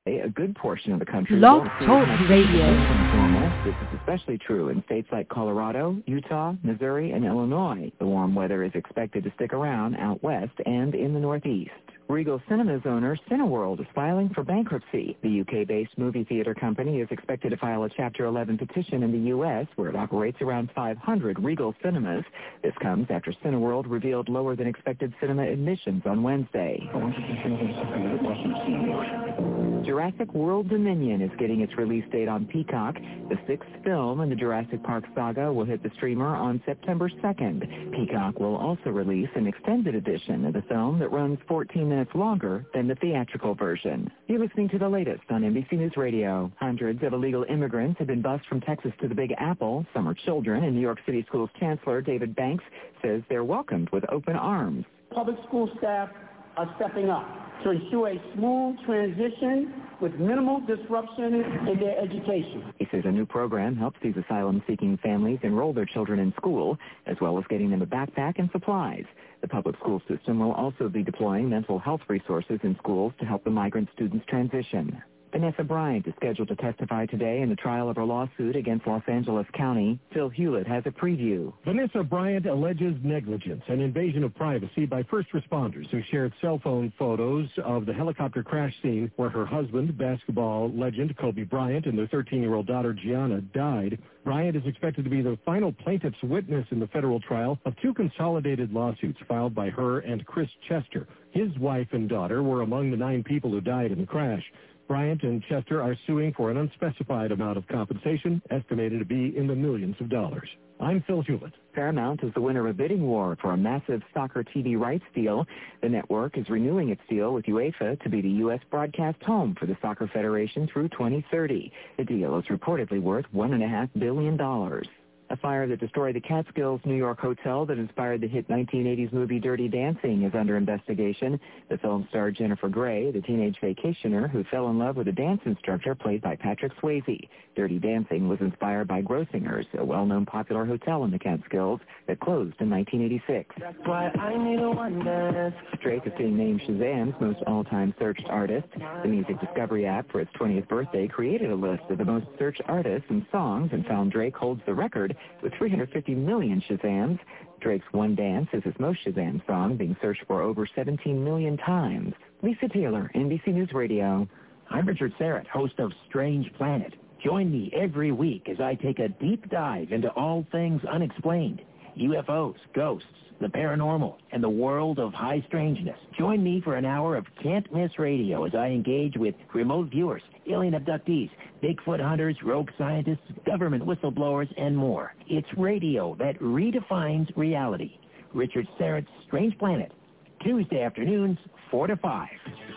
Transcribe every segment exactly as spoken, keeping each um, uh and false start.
a good portion of the country Blog won't see Talk much Radio. as normal. This is especially true in states like Colorado, Utah, Missouri, and Illinois. The warm weather is expected to stick around out west and in the Northeast. Regal Cinemas owner Cineworld is filing for bankruptcy. The U K-based movie theater company is expected to file a Chapter eleven petition in the U S, where it operates around five hundred Regal cinemas. This comes after Cineworld revealed lower than expected cinema admissions on Wednesday. Jurassic World Dominion is getting its release date on Peacock. The sixth film in the Jurassic Park saga will hit the streamer on September second. Peacock will also release an extended edition of the film that runs fourteen minutes longer than the theatrical version. You're listening to the latest on N B C News Radio. Hundreds of illegal immigrants have been bused from Texas to the Big Apple. Some are children, and New York City Schools Chancellor David Banks says they're welcomed with open arms. Public school staff are stepping up to ensure a smooth transition with minimal disruption in their education. He says a new program helps these asylum-seeking families enroll their children in school, as well as getting them a backpack and supplies. The public school system will also be deploying mental health resources in schools to help the migrant students transition. Vanessa Bryant is scheduled to testify today in the trial of her lawsuit against Los Angeles County. Phil Hewlett has a preview. Vanessa Bryant alleges negligence and invasion of privacy by first responders who shared cell phone photos of the helicopter crash scene where her husband, basketball legend Kobe Bryant, and their thirteen-year-old daughter Gianna died. Bryant is expected to be the final plaintiff's witness in the federal trial of two consolidated lawsuits filed by her and Chris Chester. His wife and daughter were among the nine people who died in the crash. Bryant and Chester are suing for an unspecified amount of compensation, estimated to be in the millions of dollars. I'm Phil Hewlett. Paramount is the winner of a bidding war for a massive soccer T V rights deal. The network is renewing its deal with UEFA to be the U S broadcast home for the Soccer Federation through twenty thirty. The deal is reportedly worth one point five billion dollars. A fire that destroyed the Catskills New York hotel that inspired the hit nineteen eighties movie Dirty Dancing is under investigation. The film starred Jennifer Grey, the teenage vacationer who fell in love with a dance instructor played by Patrick Swayze. Dirty Dancing was inspired by Grossinger's, a well-known popular hotel in the Catskills that closed in nineteen eighty-six. That's why I need a one dance. Drake is being named Shazam's most all-time searched artist. The music discovery app for its twentieth birthday created a list of the most searched artists and songs and found Drake holds the record with three hundred fifty million Shazams. Drake's One Dance is his most Shazam song, being searched for over seventeen million times. Lisa Taylor, N B C News Radio. I'm Richard Serrett, host of Strange Planet. Join me every week as I take a deep dive into all things unexplained, U F Os, ghosts, the paranormal, and the world of high strangeness. Join me for an hour of Can't Miss Radio as I engage with remote viewers, alien abductees, Bigfoot hunters, rogue scientists, government whistleblowers, and more. It's radio that redefines reality. Richard Serrett's Strange Planet, Tuesday afternoons, four to five.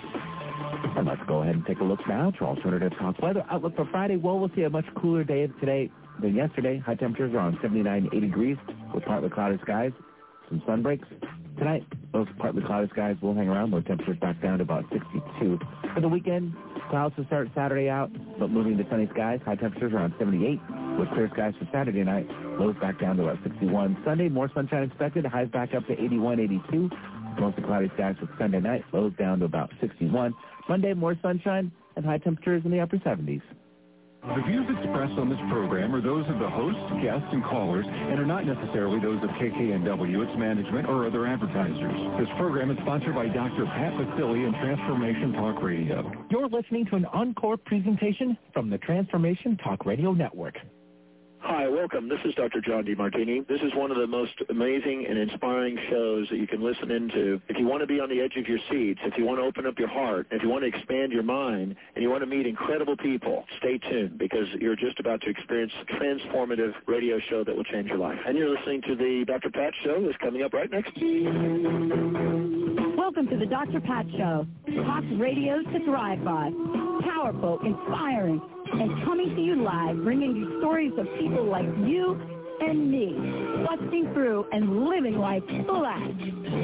And let's go ahead and take a look now to alternative talk weather. Outlook for Friday, well, we'll see a much cooler day today than yesterday. High temperatures around seventy-nine, eighty degrees with partly cloudy skies, some sun breaks. Tonight, those partly cloudy skies will hang around. Low temperatures back down to about sixty-two. For the weekend, clouds will start Saturday out, but moving to sunny skies. High temperatures around seventy-eight with clear skies for Saturday night. Lows back down to about sixty-one. Sunday, more sunshine expected. Highs back up to eighty-one, eighty-two. Mostly cloudy skies for Sunday night. Lows down to about sixty-one. Monday, more sunshine and high temperatures in the upper seventies. The views expressed on this program are those of the hosts, guests, and callers, and are not necessarily those of K K N W, its management, or other advertisers. This program is sponsored by Doctor Pat Vasili and Transformation Talk Radio. You're listening to an encore presentation from the Transformation Talk Radio Network. Hi, welcome. This is Doctor John DeMartini. This is one of the most amazing and inspiring shows that you can listen into. If you want to be on the edge of your seats, if you want to open up your heart, if you want to expand your mind, and you want to meet incredible people, stay tuned because you're just about to experience a transformative radio show that will change your life. And you're listening to the Doctor Pat Show that's coming up right next. Welcome to the Doctor Pat Show. Talk radio to thrive by. Powerful, inspiring, and coming to you live, bringing you stories of people like you and me, busting through and living life flat.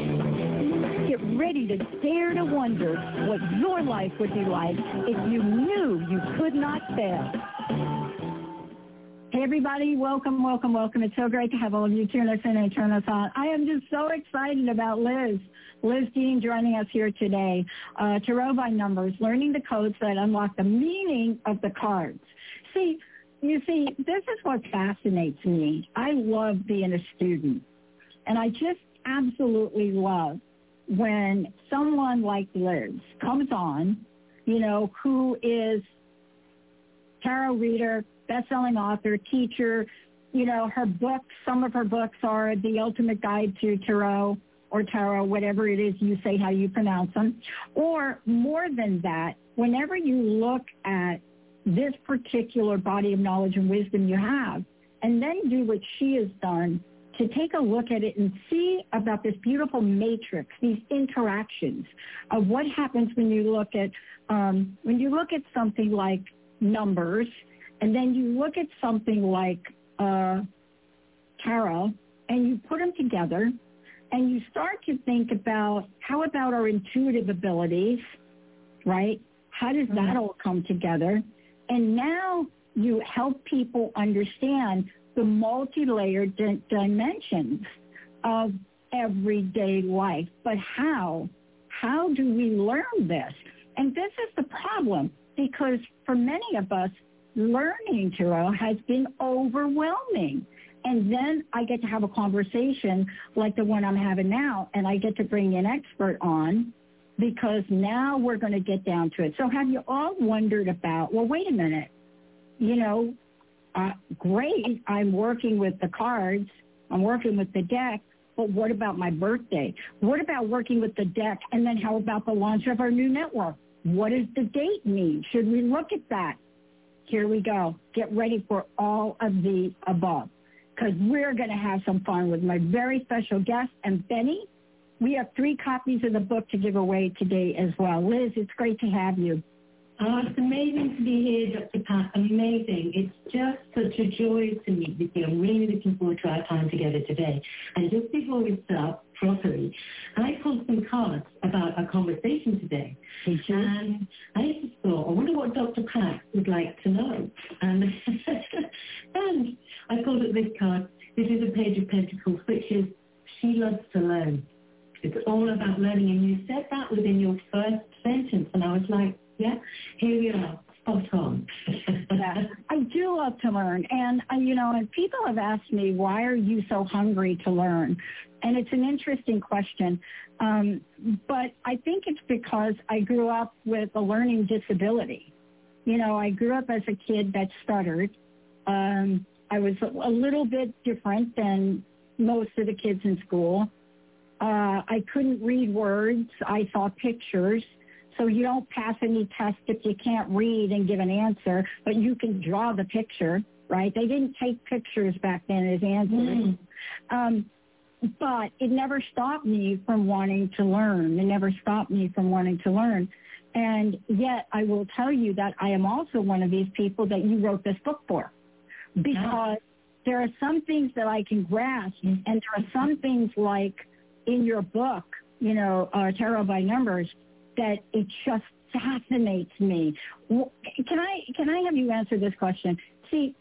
Get ready to dare to wonder what your life would be like if you knew you could not fail. Hey, everybody. Welcome, welcome, welcome. It's so great to have all of you tune us in and turn us on. I am just so excited about Liz. Liz Dean joining us here today. Uh, Tarot by Numbers, learning the codes that unlock the meaning of the cards. See, you see, this is what fascinates me. I love being a student. And I just absolutely love when someone like Liz comes on, you know, who is tarot reader, best-selling author, teacher. You know, her books, some of her books are The Ultimate Guide to Tarot or Tarot, whatever it is you say, how you pronounce them. Or more than that, whenever you look at this particular body of knowledge and wisdom you have, and then do what she has done, to take a look at it and see about this beautiful matrix, these interactions of what happens when you look at um, when you look at something like numbers, and then you look at something like uh, tarot, and you put them together, and you start to think about how about our intuitive abilities, right? How does that all come together? And now you help people understand the multi-layered di- dimensions of everyday life. But how? How do we learn this? And this is the problem, because for many of us, learning tarot has been overwhelming. And then I get to have a conversation like the one I'm having now, and I get to bring an expert on, because now we're going to get down to it. So have you all wondered about, well, wait a minute, you know, Uh, great, I'm working with the cards, I'm working with the deck, but what about my birthday? What about working with the deck, and then how about the launch of our new network? What does the date mean? Should we look at that? Here we go. Get ready for all of the above, because we're going to have some fun with my very special guest. And Benny, we have three copies of the book to give away today as well. Liz, it's great to have you. Oh, it's amazing to be here, Doctor Pat. Amazing. It's just such a joy to meet with you. I'm really looking forward to our time together today. And just before we start properly, I pulled some cards about our conversation today. Mm-hmm. And I just thought, I wonder what Doctor Pat would like to know. And, and I pulled up this card. This is a Page of Pentacles, which is she loves to learn. It's all about learning. And you said that within your first sentence. And I was like, yeah, here we are, spot on. Yeah, I do love to learn. And, uh, you know, and people have asked me, why are you so hungry to learn? And it's an interesting question. Um, but I think it's because I grew up with a learning disability. You know, I grew up as a kid that stuttered. Um, I was a little bit different than most of the kids in school. Uh, I couldn't read words. I saw pictures. So you don't pass any test if you can't read and give an answer, but you can draw the picture, right? They didn't take pictures back then as answers. Mm. Um, but it never stopped me from wanting to learn. It never stopped me from wanting to learn. And yet I will tell you that I am also one of these people that you wrote this book for, because there are some things that I can grasp, and there are some things like in your book, you know, uh, Tarot by Numbers, that it just fascinates me. Can I can I have you answer this question? See,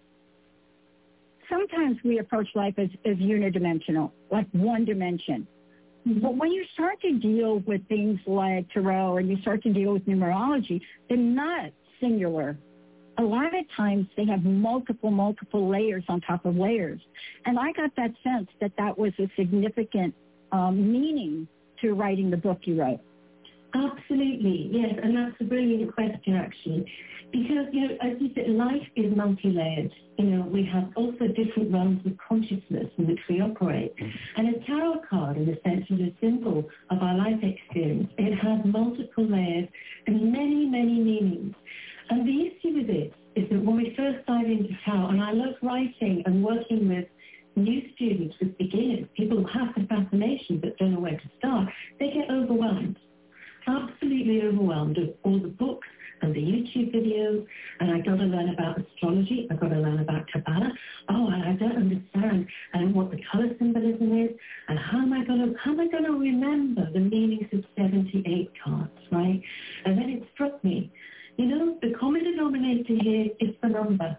sometimes we approach life as, as unidimensional, like one dimension. Mm-hmm. But when you start to deal with things like tarot and you start to deal with numerology, they're not singular. A lot of times they have multiple, multiple layers on top of layers. And I got that sense that that was a significant um, meaning to writing the book you wrote. Absolutely, yes, and that's a brilliant question, actually, because, you know, as you said, life is multi-layered. You know, we have also different realms of consciousness in which we operate, and a tarot card, in a sense, is a symbol of our life experience. It has multiple layers and many, many meanings, and the issue with it is that when we first dive into tarot, and I love writing and working with new students, with beginners, people who have the fascination but don't know where to start, they get overwhelmed. Absolutely overwhelmed with all the books and the YouTube videos, and I got to learn about astrology, I got to learn about Kabbalah. Oh, and I don't understand and what the color symbolism is, and how am I going to how am I going to remember the meanings of seventy-eight cards, right? And then it struck me, you know, the common denominator here is the number.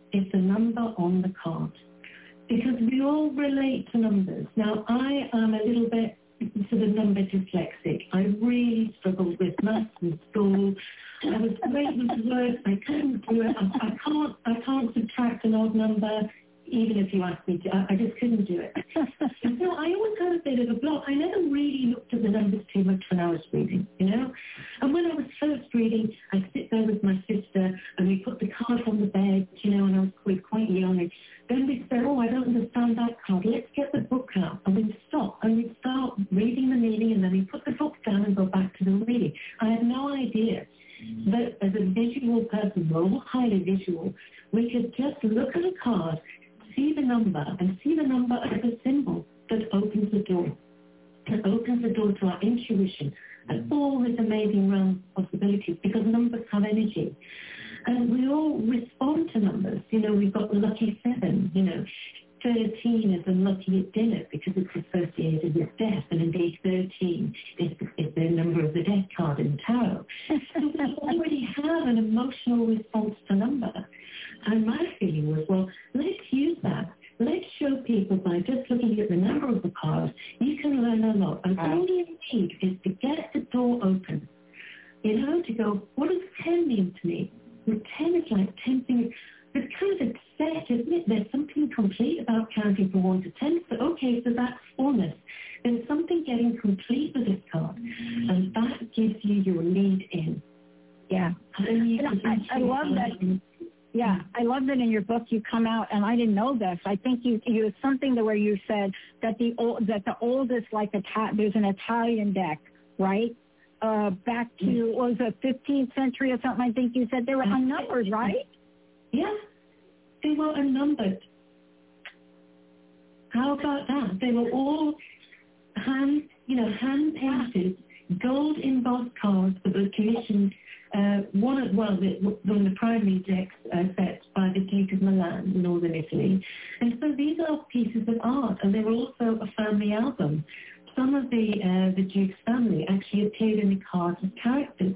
is the number on the card. Because we all relate to numbers. Now, I am a little bit sort of number dyslexic. I really struggled with maths in school. I was great with words. I couldn't do it. I, I can't. I can't subtract an odd number, even if you asked me to. I, I just couldn't do it. And so I always had a bit of a block. I never really looked at the numbers too much when I was reading, you know. And when I was first reading, I'd sit there with my sister, and we put the card on the bed, you know, and I was quite, quite young. And then we'd say, oh, I don't understand that card. Let's get the book out. And we'd stop, and we'd start reading the meaning, and then we'd put the book down and go back to the reading. I had no idea that as a visual person, we're all highly visual, we could just look at a card, see the number, and see the number as a symbol that opens the door, that opens the door to our intuition and all this amazing realm of possibilities, because numbers have energy. And we all respond to numbers. You know, we've got the lucky seven, you know. thirteen is unlucky at dinner because it's associated with death, and indeed thirteen is, is the number of the death card in the tarot. So we already have an emotional response to number. And my feeling was, well, let's use that. Let's show people by just looking at the number of the card, you can learn a lot. And all you need is to get the door open, you know, to go, what does ten mean to me? Well, ten is like ten things. It's kind of set, isn't it? There's something complete about counting from one to ten. So, okay, so that's fullness. There's something getting complete with this card. And that gives you your lead in. Yeah. And I, I love that. Yeah, I love that in your book you come out, and I didn't know this. I think you you it's something to where you said that the old, that the oldest, like Ita- there's an Italian deck, right? Uh, back to, what was it, fifteenth century or something, I think you said. They were unnumbered, right? Yeah, they were unnumbered. How about that? They were all hand, you know, hand-painted, gold embossed cards that were commissioned. Uh, one of, well, the, one of the primary decks uh, set by the Duke of Milan in northern Italy. And so these are pieces of art, and they were also a family album. Some of the uh, the Duke's family actually appeared in the cards as characters.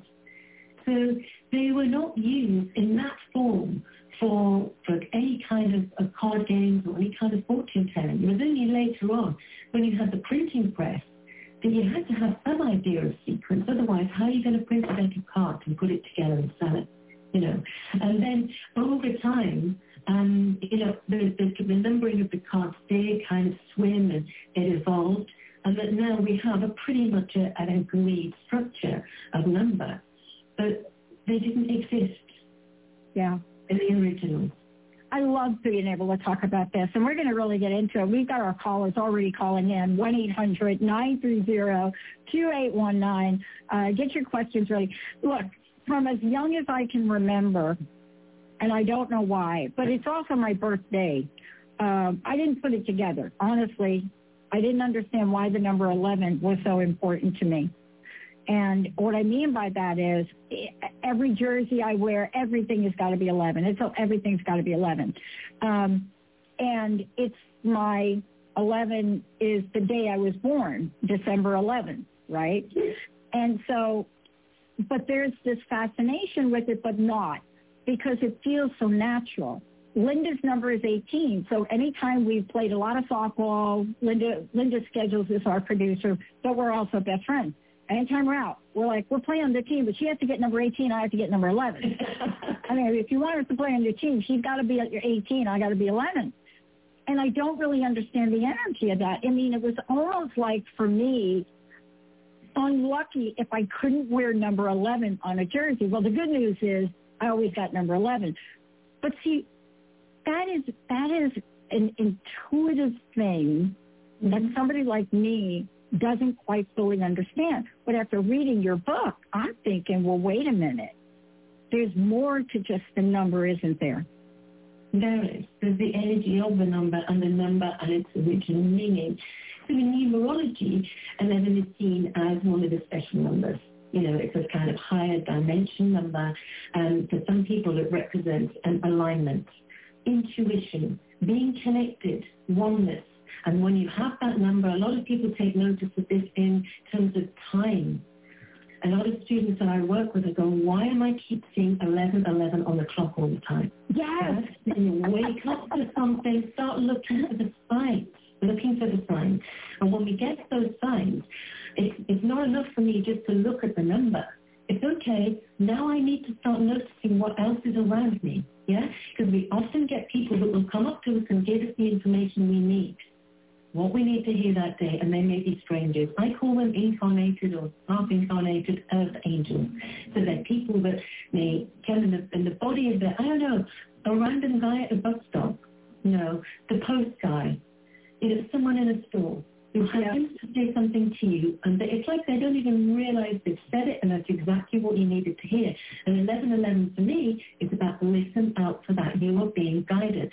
So they were not used in that form for, for any kind of, of card games or any kind of fortune telling. It was only later on, when you had the printing press, that you had to have some idea of sequence. Otherwise, how are you going to print a deck of cards and put it together and sell it? You know, and then over time, um, you know, the, the, the numbering of the cards did kind of swim, and it evolved, and that now we have a pretty much a, an agreed structure of number, but they didn't exist. Yeah. In the original. I love being able to talk about this, and we're going to really get into it. We've got our callers already calling in, one eight hundred nine three zero two eight one nine. Uh, get your questions ready. Look, from as young as I can remember, and I don't know why, but it's also my birthday, um, I didn't put it together. Honestly, I didn't understand why the number eleven was so important to me. And what I mean by that is every jersey I wear, everything has got to be eleven. It's everything's got to be eleven. Um, and it's my eleven is the day I was born, December eleventh, right? And so, but there's this fascination with it, but not, because it feels so natural. Linda's number is eighteen, so anytime we've played a lot of softball, Linda Linda schedules is our producer, but we're also best friends. Anytime we're out, we're like, we're playing on the team, but she has to get number eighteen, I have to get number eleven. I mean, if you want us to play on your team, she's got to be at your eighteen, I got to be eleven. And I don't really understand the energy of that. I mean, it was almost like, for me, unlucky if I couldn't wear number eleven on a jersey. Well, the good news is I always got number eleven. But see, that is that is an intuitive thing that somebody like me doesn't quite fully understand. But after reading your book, I'm thinking, well, wait a minute. There's more to just the number, isn't there? There is. There's the energy of the number and the number and its original meaning. So in numerology, eleven is seen as one of the special numbers. You know, it's a kind of higher dimension number. And for some people, it represents an alignment, intuition, being connected, oneness. And when you have that number, a lot of people take notice of this in terms of time. A lot of students that I work with are going, why am I keep seeing eleven eleven on the clock all the time? Yes. And wake up to something, start looking for the signs, looking for the signs. And when we get those signs, it's, it's not enough for me just to look at the number. It's okay, now I need to start noticing what else is around me, yeah? Because we often get people that will come up to us and give us the information we need, what we need to hear that day, and they may be strangers. I call them incarnated or half-incarnated earth angels. So they're people that may come in the, in the body of the, I don't know, a random guy at a bus stop, you know, the post guy, you know, someone in a store who happens to say something to you, and it's like they don't even realize they've said it, and that's exactly what you needed to hear. And eleven eleven for me is about listen out for that. You are being guided.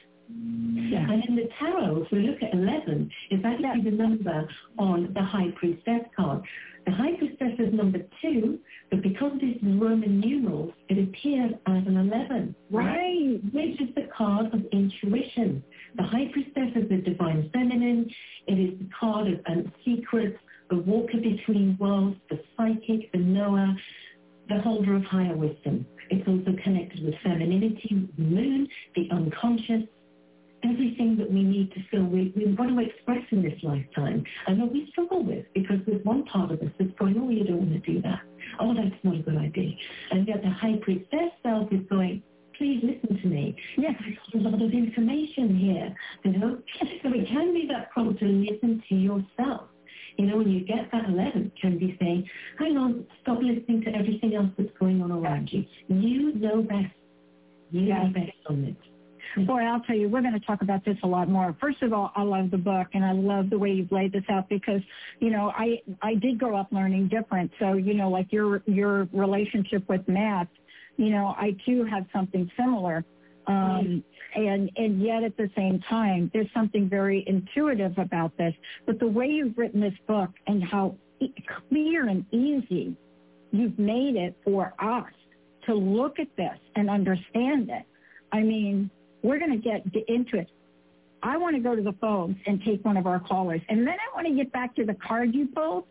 Yeah. And in the tarot, if we look at eleven, it's actually the number on the High Priestess card. The High Priestess is number two, but because this is Roman numerals, it appears as an eleven. Right. Which is the card of intuition. The High Priestess is the divine feminine. It is the card of um, secrets, the walker between worlds, the psychic, the knower, the holder of higher wisdom. It's also connected with femininity, the moon, the unconscious, everything that we need to feel we, we want to express in this lifetime, and that we struggle with, because there's one part of us that's going, oh, you don't want to do that. Oh, that's not a good idea. And yet the High Priestess self is going, please listen to me. Yes, there's a lot of information here, you know. So it can be that prompt to listen to yourself. You know, when you get that eleven, can be saying, hang on, stop listening to everything else that's going on around you. You know best. You yes. know best on it. Boy, I'll tell you, we're going to talk about this a lot more. First of all, I love the book, and I love the way you've laid this out because, you know, I I did grow up learning different. So, you know, like your your relationship with math, you know, I too had something similar. Um, and, and yet at the same time, there's something very intuitive about this. But the way you've written this book and how e- clear and easy you've made it for us to look at this and understand it, I mean, we're going to get into it. I want to go to the phones and take one of our callers. And then I want to get back to the card you pulled.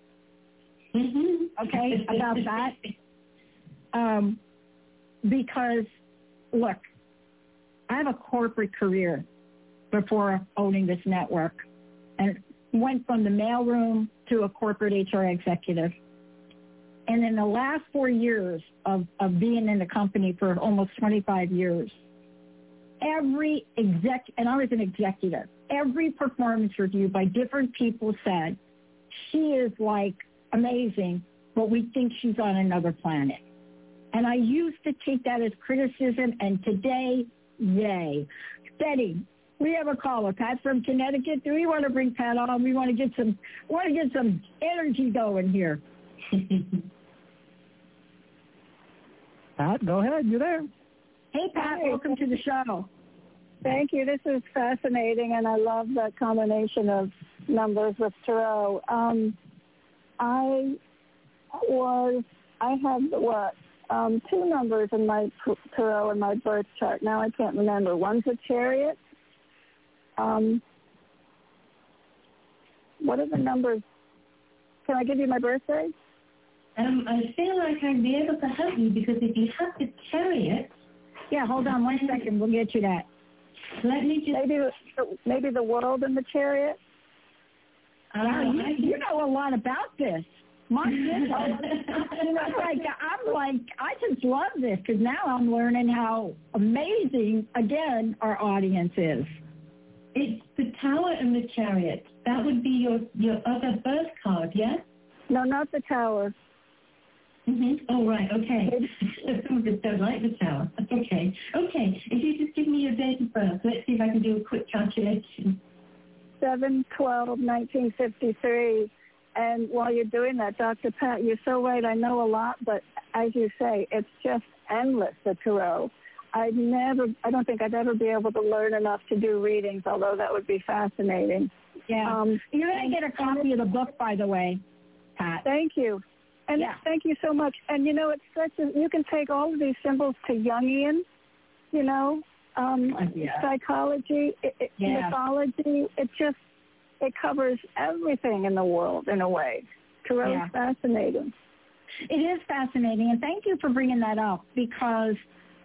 Mm-hmm. Okay, about that. Um, because, look, I have a corporate career before owning this network, and went from the mailroom to a corporate H R executive. And in the last four years of, of being in the company for almost twenty-five years, every exec, and I was an executive, every performance review by different people said, she is like amazing, but we think she's on another planet. And I used to take that as criticism, and today, yay. Betty, we have a caller, Pat from Connecticut. Do we want to bring Pat on? We want to get some, want to get some energy going here. Pat, go ahead. You're there. Hey, Pat, Hi. Welcome to the show. Thank you. This is fascinating, and I love that combination of numbers with tarot. Um, I was, I had, what, um, two numbers in my tarot in my birth chart. Now I can't remember. One's a chariot. Um, what are the numbers? Can I give you my birthday? Um, I feel like I'd be able to help you, because if you have the chariot... Yeah, hold on one second. We'll get you that. Let me just... Maybe, maybe the world in the chariot? Uh, wow, you, you know a lot about this. My goodness. I'm like, I'm like, I just love this, because now I'm learning how amazing, again, our audience is. It's the Tower and the Chariot. That would be your, your other birth card, yes? No, not the Tower. Mm-hmm. Oh, right, okay. Some of us don't like the Tower. That's okay. Okay, if you just give me your date of birth, let's see if I can do a quick calculation. seven twelve nineteen fifty-three. And while you're doing that, Doctor Pat, you're so right. I know a lot, but as you say, it's just endless, the tarot. I never, I don't think I'd ever be able to learn enough to do readings, although that would be fascinating. Yeah. Um, you're going to get a copy of the book, by the way, Pat. Thank you. And yeah. Thank you so much. And, you know, it's such a, you can take all of these symbols to Jungian, you know, um, yeah. psychology, it, it, yeah. mythology. It just, it covers everything in the world in a way. Tarot yeah. is fascinating. It is fascinating. And thank you for bringing that up, because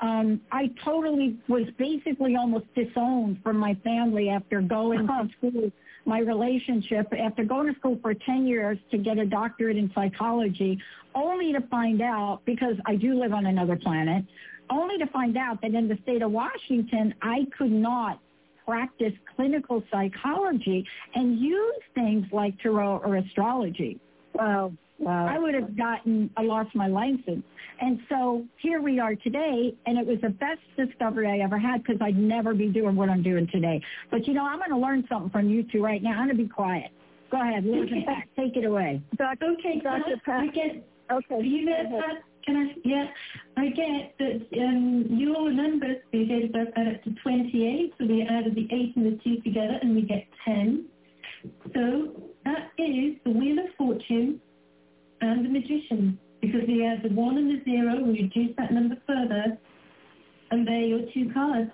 um, I totally was basically almost disowned from my family after going to school. My relationship, after going to school for ten years to get a doctorate in psychology, only to find out, because I do live on another planet, only to find out that in the state of Washington, I could not practice clinical psychology and use things like tarot or astrology. Wow. Wow. I would have gotten, I lost my license. And so here we are today, and it was the best discovery I ever had because I'd never be doing what I'm doing today. But, you know, I'm going to learn something from you two right now. I'm going to be quiet. Go ahead, Liz, okay. Pat, take it away. Doctor Okay, Doctor Pat. I get, okay. You know, Pat, can I, yeah, I get that um, your numbers, we get about add up to twenty-eight, so we added the eight and the two together, and we get ten. So that is the Wheel of Fortune and the Magician, because we add the one and the zero, we reduce that number further, and they're your two cards.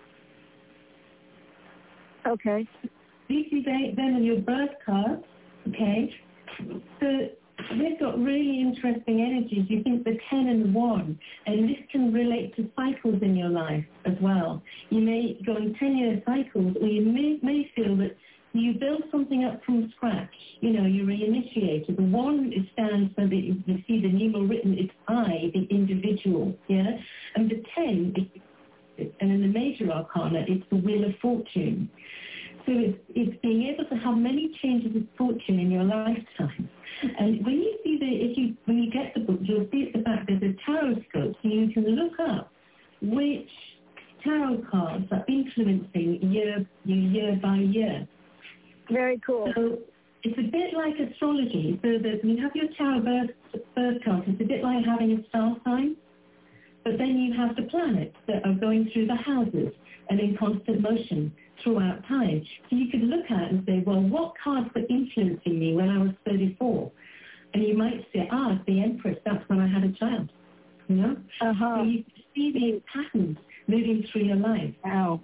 Okay. These are then on your birth card, okay? So they've got really interesting energies. You think the ten and the one, and this can relate to cycles in your life as well. You may go in ten-year cycles, or you may, may feel that you build something up from scratch. You know, you reinitiate. The one it stands for the, you see the numeral written, it's I, the individual, yeah? And the ten, is, and in the major arcana, it's the Wheel of Fortune. So it's, it's being able to have many changes of fortune in your lifetime. And when you see the, if you, when you get the book, you'll see at the back there's a tarot scope, so you can look up which tarot cards are influencing year, year by year. Very cool. So it's a bit like astrology. So that when you have your tarot birth, birth card, it's a bit like having a star sign. But then you have the planets that are going through the houses and in constant motion throughout time. So you could look at it and say, well, what cards were influencing me when I was thirty-four? And you might say, ah, it's the Empress. That's when I had a child. You know? Uh-huh. So you see these patterns moving through your life. Wow.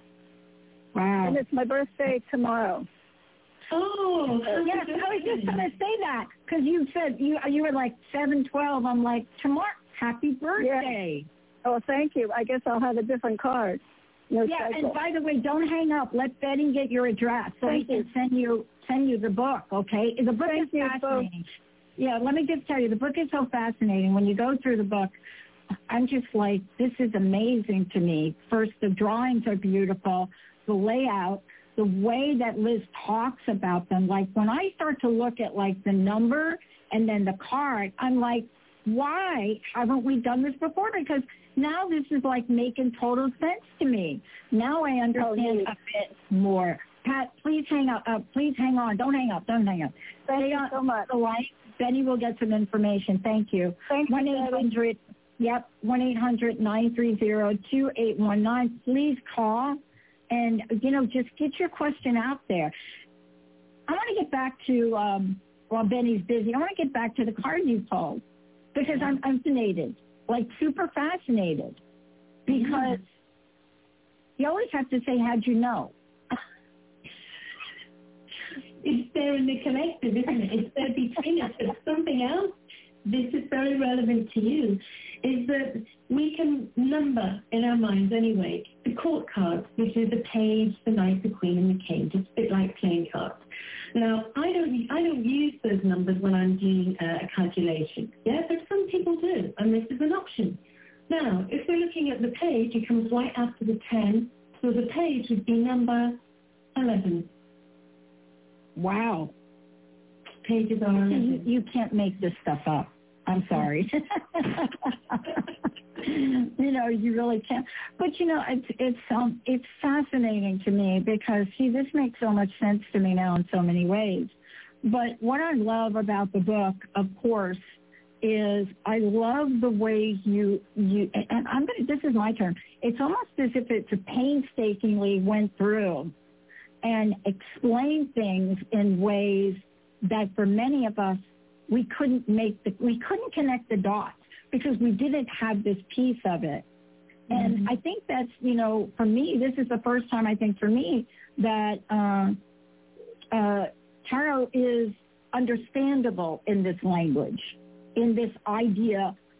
Wow. And it's my birthday tomorrow. Oh, yes, I was just going to say that because you said you you were like seven twelve. I'm like, tomorrow, happy birthday. Yeah. Oh, thank you. I guess I'll have a different card. No yeah, cycle. And by the way, don't hang up. Let Betty get your address so thank we you. can send you send you the book, okay? The book thank is you fascinating. Both. Yeah, let me just tell you, the book is so fascinating. When you go through the book, I'm just like, this is amazing to me. First, the drawings are beautiful, the layout, the way that Liz talks about them. Like when I start to look at like the number and then the card, I'm like, why haven't we done this before? Because now this is like making total sense to me. Now I understand oh, a bit more. Pat, please hang up. Uh, please hang on. Don't hang up. Don't hang up. Thank Stay you on so much. the line. Benny will get some information. Thank you. Thank one eight hundred, yep, one eight hundred nine three zero two eight one nine. Please call and, you know, just get your question out there. I want to get back to, um, while Benny's busy, I want to get back to the card you pulled because I'm, I'm fascinated, like super fascinated because mm-hmm. you always have to say, how'd you know? It's there in the collective, isn't it? It's there between us. But something else, this is very relevant to you, is that we can number in our minds anyway the court cards, which is the page, the knight, the queen, and the king, just a bit like playing cards. Now, I don't, I don't use those numbers when I'm doing uh, a calculation, yeah, but some people do, and this is an option. Now, if we're looking at the page, it comes right after the ten, so the page would be number eleven. Wow. Pages are you, you can't make this stuff up. I'm sorry. You know, you really can't. But, you know, it's it's um it's fascinating to me because, see, this makes so much sense to me now in so many ways. But what I love about the book, of course, is I love the way you, you and I'm going to, this is my turn. It's almost as if it's a painstakingly went through and explain things in ways that for many of us, we couldn't make the, we couldn't connect the dots because we didn't have this piece of it. Mm-hmm. And I think that's, you know, for me, this is the first time I think for me that uh, uh, tarot is understandable in this language, in this idea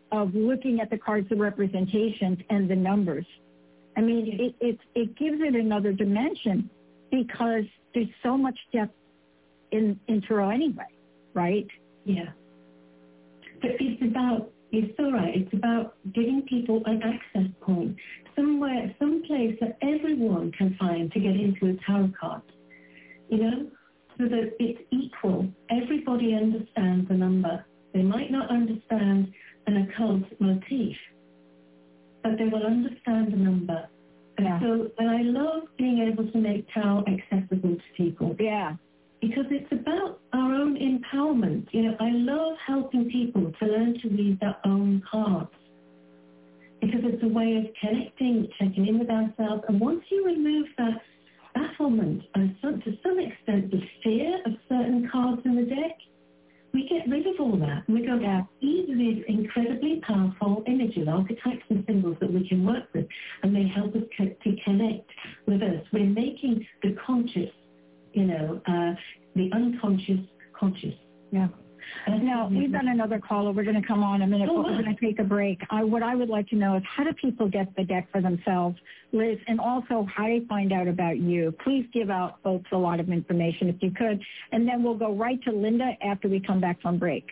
of looking at the cards of representations and the numbers. I mean, it, it, it gives it another dimension because there's so much depth in, in tarot anyway, right? Yeah. But it's about, you're so right, it's about giving people an access point, somewhere, some place that everyone can find to get into a tarot card, you know, so that it's equal. Everybody understands the number. They might not understand an occult motif, but they will understand the number. And yeah. so, and I love being able to make tarot accessible to people. Yeah. Because it's about our own empowerment. You know, I love helping people to learn to read their own cards. Because it's a way of connecting, checking in with ourselves. And once you remove that bafflement and some, to some extent the fear of certain cards in the deck, we get rid of all that. And we go, yeah, these are these incredibly powerful images, archetypes and symbols that we can work with. And they help us co- to connect with us. We're making the conscious, you know, uh, the unconscious conscious. Yeah. Now, we've got another caller. We're going to come on in a minute, but we're going to take a break. I, what I would like to know is how do people get the deck for themselves, Liz, and also how do they find out about you? Please give out folks a lot of information if you could, and then we'll go right to Linda after we come back from break.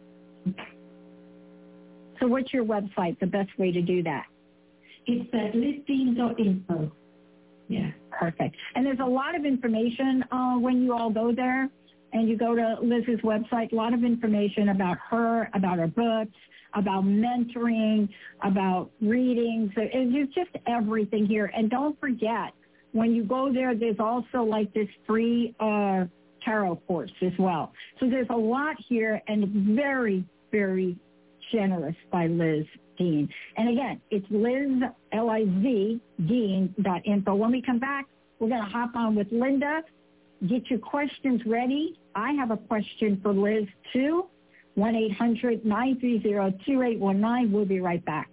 So what's your website, the best way to do that? It's at liz dean dot info. Yeah. Perfect. And there's a lot of information uh, when you all go there. And you go to Liz's website, a lot of information about her, about her books, about mentoring, about readings. There's just everything here. And don't forget, when you go there, there's also like this free uh, tarot course as well. So there's a lot here and very, very generous by Liz Dean. And again, it's Liz, L I Z, Dean dot info. When we come back, we're going to hop on with Linda. Get your questions ready. I have a question for Liz, too. one eight hundred nine three zero two eight one nine. We'll be right back.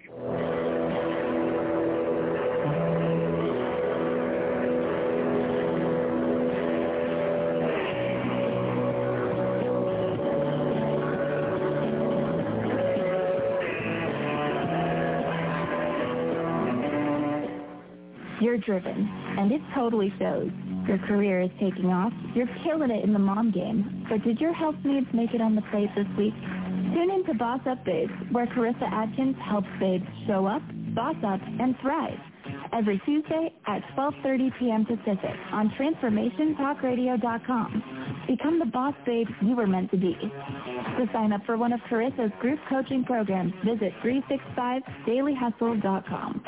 You're driven, and it totally shows. Your career is taking off. You're killing it in the mom game. But did your health needs make it on the plate this week? Tune in to Boss Up Babes, where Carissa Atkins helps babes show up, boss up, and thrive. Every Tuesday at twelve thirty p.m. Pacific on transformation talk radio dot com. Become the boss babe you were meant to be. To sign up for one of Carissa's group coaching programs, visit three sixty-five daily hustle dot com.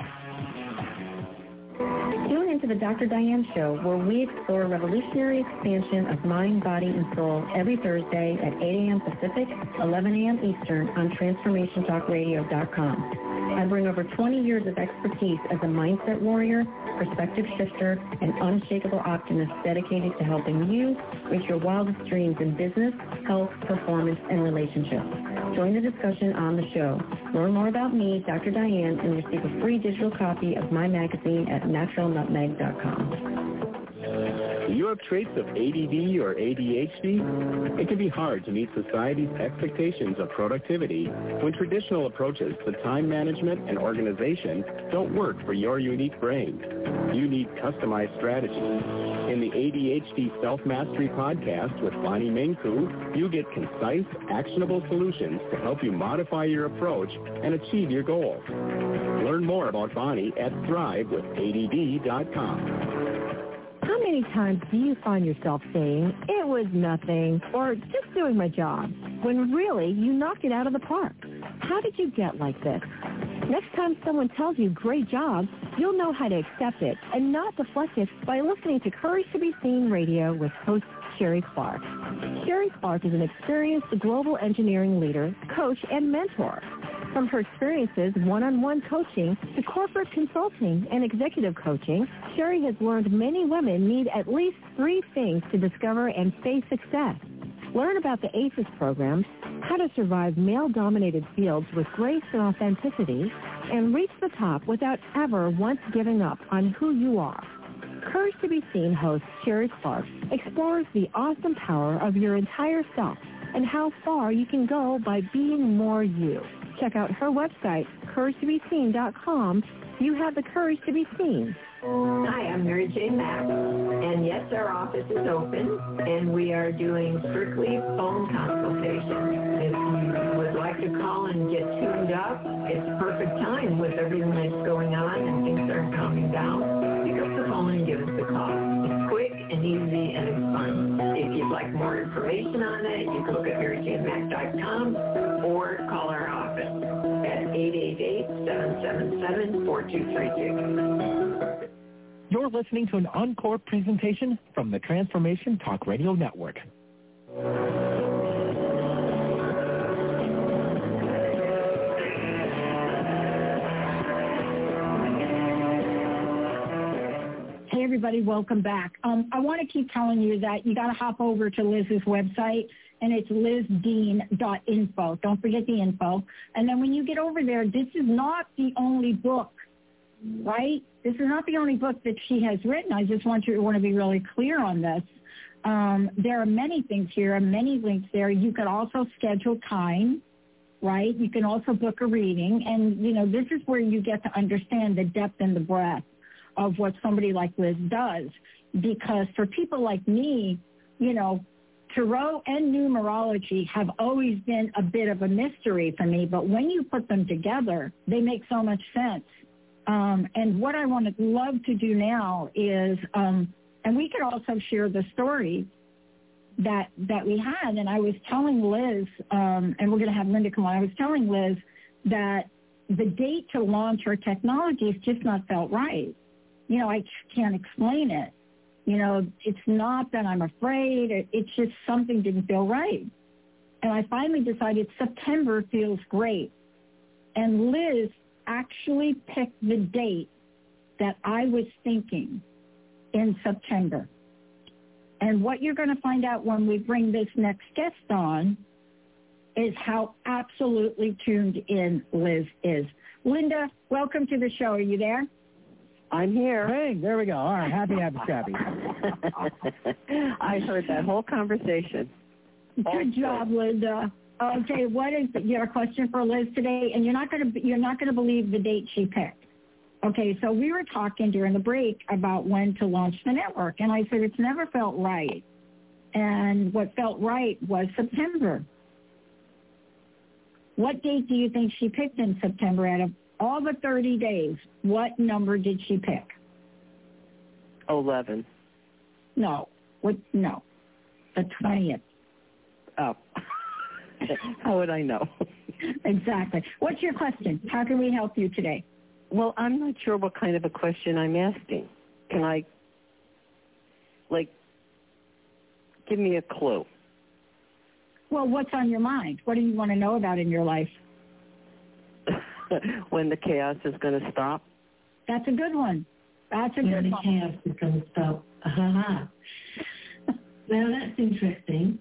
Tune into the Doctor Diane Show, where we explore revolutionary expansion of mind, body, and soul every Thursday at eight a.m. Pacific, eleven a.m. Eastern on transformation talk radio dot com. I bring over twenty years of expertise as a mindset warrior, perspective shifter, and unshakable optimist dedicated to helping you reach your wildest dreams in business, health, performance, and relationships. Join the discussion on the show. Learn more about me, Doctor Diane, and receive a free digital copy of my magazine at natural nutmeg dot com. Do you have traits of A D D or A D H D? It can be hard to meet society's expectations of productivity when traditional approaches to time management and organization don't work for your unique brain. You need customized strategies. In the A D H D Self-Mastery Podcast with Bonnie Minku, you get concise, actionable solutions to help you modify your approach and achieve your goals. Learn more about Bonnie at thrive with A D D dot com. How many times do you find yourself saying, it was nothing, or just doing my job, when really you knocked it out of the park? How did you get like this? Next time someone tells you great job, you'll know how to accept it and not deflect it by listening to Courage to Be Seen Radio with host Sherry Clark. Sherry Clark is an experienced global engineering leader, coach, and mentor. From her experiences one-on-one coaching to corporate consulting and executive coaching, Sherry has learned many women need at least three things to discover and face success. Learn about the A C E S program, how to survive male-dominated fields with grace and authenticity, and reach the top without ever once giving up on who you are. Courage to Be Seen host Sherry Clark explores the awesome power of your entire self and how far you can go by being more you. Check out her website, courage to be seen dot com. You have the courage to be seen. Hi, I'm Mary Jane Mack, and yes, our office is open, and we are doing strictly phone consultations. If you would like to call and get tuned up, it's perfect time with everything that's going on and things aren't calming down. Pick up the phone and give us a call. It's quick and easy and it's fun. If you'd like more information on it, you can look at mary jane mack dot com or call our office at eight eight eight, seven seven seven, four two three two. You're listening to an encore presentation from the Transformation Talk Radio Network. Hey, everybody, welcome back. Um, I want to keep telling you that you got to hop over to Liz's website, and it's liz dean dot info. Don't forget the info. And then when you get over there, this is not the only book, right? This is not the only book that she has written. I just want you to want to be really clear on this. Um, there are many things here and many links there. You can also schedule time, right? You can also book a reading. And, you know, this is where you get to understand the depth and the breadth of what somebody like Liz does. Because for people like me, you know, tarot and numerology have always been a bit of a mystery for me. But when you put them together, they make so much sense. Um, and what I want to love to do now is, um, and we could also share the story that that we had. And I was telling Liz, um, and we're going to have Linda come on. I was telling Liz that the date to launch her technology has just not felt right. You know, I can't explain it. You know, it's not that I'm afraid. It, it's just something didn't feel right. And I finally decided September feels great. And Liz actually picked the date that I was thinking in September. And what you're going to find out when we bring this next guest on is how absolutely tuned in Liz is. Linda, welcome to the show. Are you there? I'm here. Hey, there we go. All right, happy, happy, happy. I heard that whole conversation. Good job, Linda. Okay, what is your question for Liz today? And you're not going to you're not going to believe the date she picked. Okay, so we were talking during the break about when to launch the network, and I said it's never felt right. And what felt right was September. What date do you think she picked in September? Out of all the thirty days, what number did she pick? Eleven. No. What? No. The twentieth. Oh. How would I know? Exactly. What's your question? How can we help you today? Well, I'm not sure what kind of a question I'm asking. Can I, like, give me a clue? Well, what's on your mind? What do you want to know about in your life? When the chaos is going to stop? That's a good one. That's a when good the one. chaos is going to stop. Uh-huh. Well, that's interesting.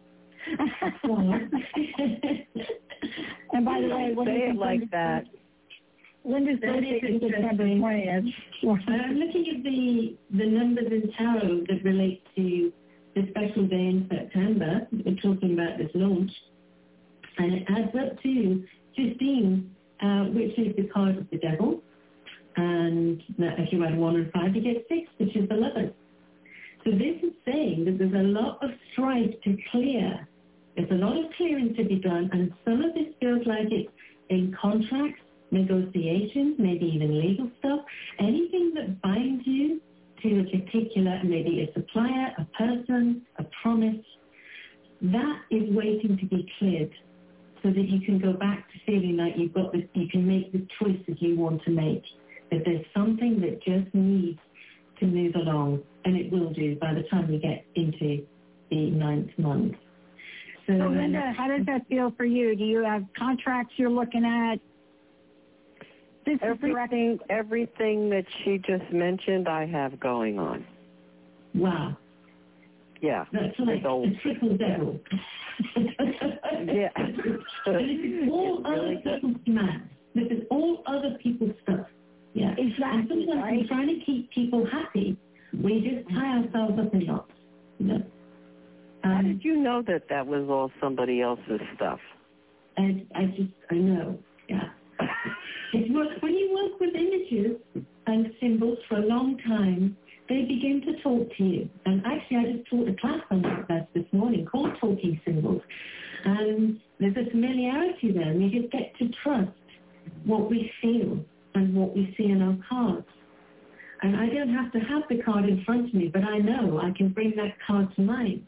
And by the way, what say do you it like that? Linda's birthday is September twentieth. I'm looking at the the numbers in tarot that relate to the special day in September. We're talking about this launch, and it adds up to fifteen, uh, which is the card of the devil. And if you add one and five, you get six, which is the lovers. So this is saying that there's a lot of strife to clear. There's a lot of clearing to be done, and some of this feels like it's in contracts, negotiations, maybe even legal stuff, anything that binds you to a particular, maybe a supplier, a person, a promise, that is waiting to be cleared so that you can go back to feeling like you've got this, you can make the choices you want to make, that there's something that just needs to move along, and it will do by the time we get into the ninth month. So, so Linda, how does that feel for you? Do you have contracts you're looking at? This everything, everything that she just mentioned, I have going on. Wow. Yeah. That's like a triple devil. Yeah. And this is all other people's demands. This is all other people's stuff. Yeah. Exactly. And sometimes right? we're trying to keep people happy. We just tie ourselves up in knots. You know? Um, How did you know that that was all somebody else's stuff? And I just, I know. Yeah. It's work, when you work with images and symbols for a long time, they begin to talk to you. And actually, I just taught a class on that class this morning called Talking Symbols. And there's a familiarity there, and we just get to trust what we feel and what we see in our cards. And I don't have to have the card in front of me, but I know I can bring that card to mind.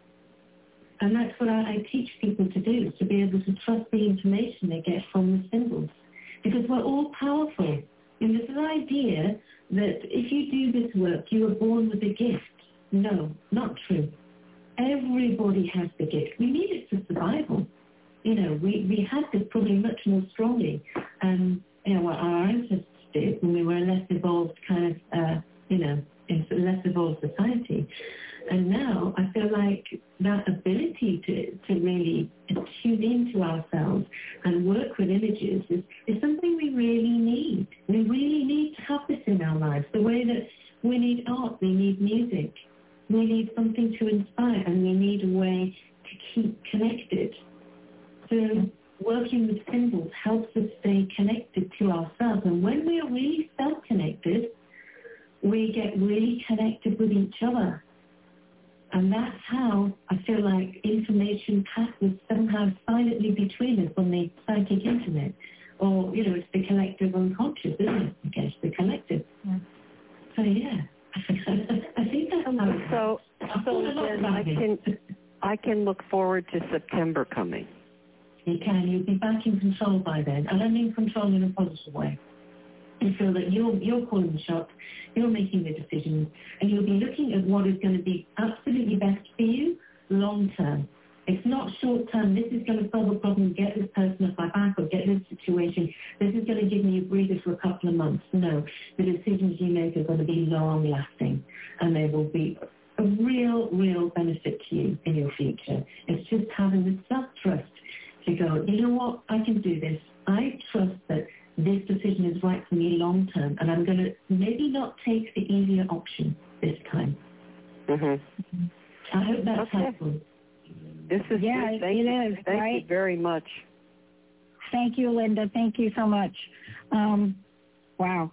And that's what I, I teach people to do, is to be able to trust the information they get from the symbols. Because we're all powerful. And there's an idea that if you do this work, you were born with a gift. No, not true. Everybody has the gift. We need it for survival. You know, we, we had this probably much more strongly, um, you know, what our ancestors did when we were a less evolved kind of, uh, you know, in a less evolved society. And now I feel like that ability to, to really tune into ourselves and work with images is, is something we really need. We really need to have this in our lives. The way that we need art, we need music, we need something to inspire, and we need a way to keep connected. So working with symbols helps us stay connected to ourselves. And when we are really self-connected, we get really connected with each other. And that's how I feel like information passes somehow silently between us on the psychic internet. Or, you know, it's the collective unconscious, isn't it? I guess the collective. Yeah. So, yeah. I think that's So, so then I can, I can look forward to September coming. You can. You'll be back in control by then. And I mean control in a positive way. You feel that you're, you're calling the shots, you're making the decisions, and you'll be looking at what is going to be absolutely best for you long term. It's not short term, this is going to solve a problem, get this person off my back or get this situation, this is going to give me a breather for a couple of months. No, the decisions you make are going to be long lasting, and they will be a real, real benefit to you in your future. It's just having the self-trust to go, you know what, I can do this. I trust that this decision is right for me long term, and I'm going to maybe not take the easier option this time. Mm-hmm. I hope that's okay. helpful. This is yeah, good. Thank it you. is. Thank right? you very much. Thank you, Linda. Thank you so much. Um, wow.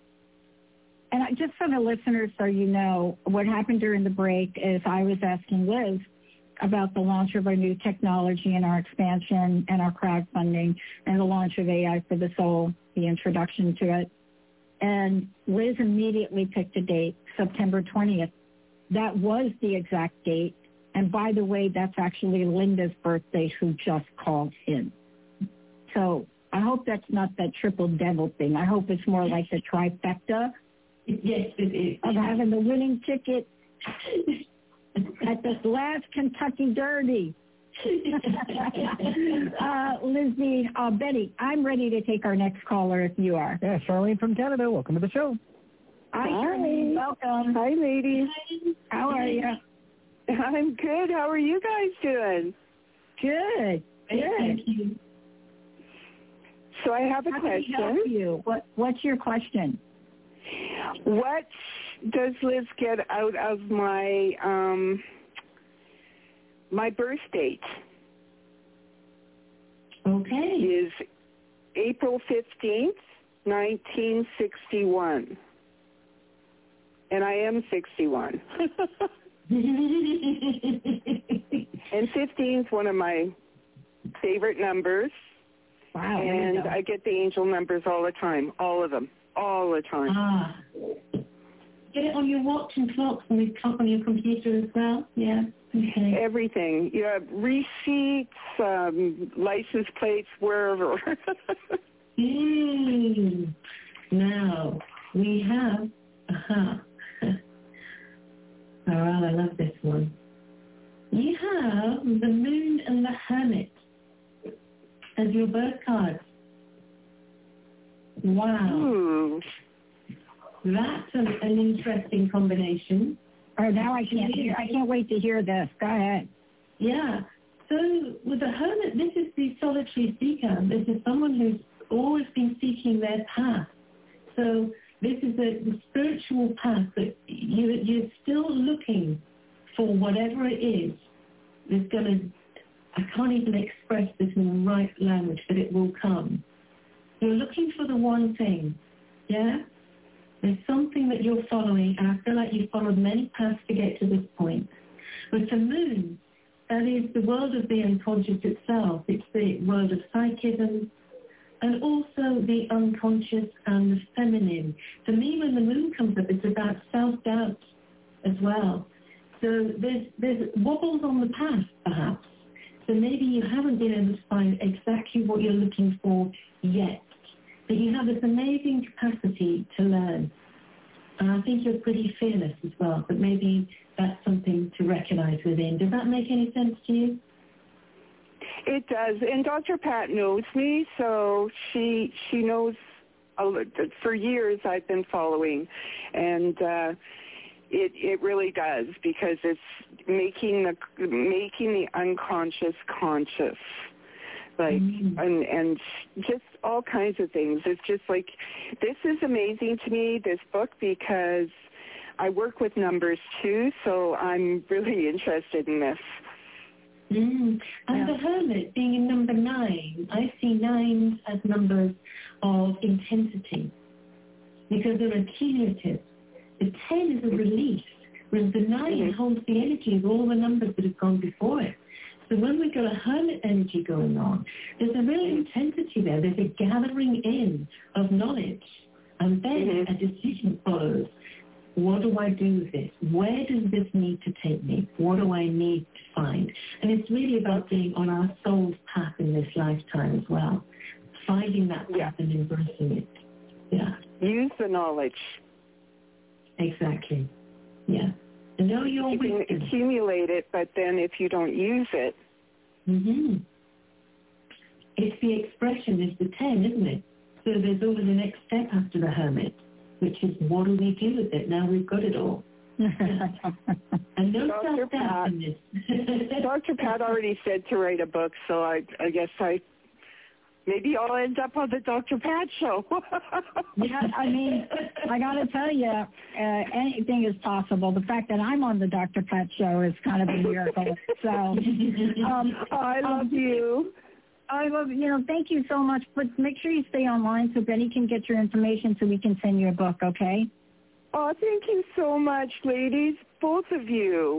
And I, just for the listeners, so you know, what happened during the break is I was asking Liz about the launch of our new technology and our expansion and our crowdfunding and the launch of A I for the Soul, the introduction to it. And Liz immediately picked a date, September twentieth. That was the exact date. And by the way, that's actually Linda's birthday, who just called in. So I hope that's not that triple devil thing. I hope it's more like the trifecta. Yes, it is. Of having the winning ticket at this last Kentucky Derby. uh, Lizzie, uh, Betty, I'm ready to take our next caller if you are. Yeah, Charlene from Canada. Welcome to the show. Hi, Charlene. Welcome. Hi, ladies. How are you? I'm good. How are you guys doing? Good. Good. Thank you. So I have a How question. Can I help you? What, what's your question? What does Liz get out of my um, my birth date? Okay. Is April fifteenth, nineteen sixty-one. And I am sixty-one. And fifteen is one of my favorite numbers. Wow. And I get the angel numbers all the time, all of them, all the time. Ah. Get it on your watch and clocks and the clock on your computer as well? Yeah. Okay. Everything. You have receipts, um, license plates, wherever. mm. Now, we have, aha. Oh, I love this one. You have the Moon and the Hermit as your birth cards. Wow. Ooh. That's an, an interesting combination. Oh, now I can't hear. I can't wait to hear this. Go ahead. Yeah. So with the Hermit, this is the solitary seeker. This is someone who's always been seeking their path. So this is the, the spiritual path that you, you're still looking for whatever it is that's going to, I can't even express this in the right language, but it will come. You're looking for the one thing, yeah? There's something that you're following, and I feel like you've followed many paths to get to this point. With the moon, that is the world of the unconscious itself. It's the world of psychism and also the unconscious and the feminine. For me, when the moon comes up, it's about self-doubt as well. So there's, there's wobbles on the path, perhaps. So maybe you haven't been able to find exactly what you're looking for yet. But you have this amazing capacity to learn. And I think you're pretty fearless as well, but maybe that's something to recognize within. Does that make any sense to you? It does. And Doctor Pat knows me, so she she knows a, for years I've been following. And uh, it it really does, because it's making the making the unconscious conscious. Like, mm-hmm. and, and just all kinds of things. It's just like, this is amazing to me, this book, because I work with numbers too, so I'm really interested in this. Mm. And yeah. The Hermit being in number nine, I see nines as numbers of intensity because they're accumulative. The ten is a release, whereas the nine mm-hmm. holds the energy of all the numbers that have gone before it. So when we've got a hermit energy going on, there's a real intensity there. There's a gathering in of knowledge. And then mm-hmm. a decision follows. What do I do with this? Where does this need to take me? What do I need to find? And it's really about being on our soul's path in this lifetime as well. Finding that path yeah. and embracing it. Yeah. Use the knowledge. Exactly. Yeah. Know your you can wisdom. Accumulate it, but then if you don't use it. Mm-hmm. It's the expression is the ten, isn't it? So there's always the next step after the hermit, which is what do we do with it? Now we've got it all. And no Doctor Pat, in this. Doctor Pat already said to write a book, so I, I guess I maybe I'll end up on the Doctor Pat show. Yeah, I mean, I got to tell you, uh, anything is possible. The fact that I'm on the Doctor Pat show is kind of a miracle. So, um, I love um, you. I love you. Know, thank you so much. But make sure you stay online so Benny can get your information so we can send you a book. Okay? Oh, thank you so much, ladies, both of you.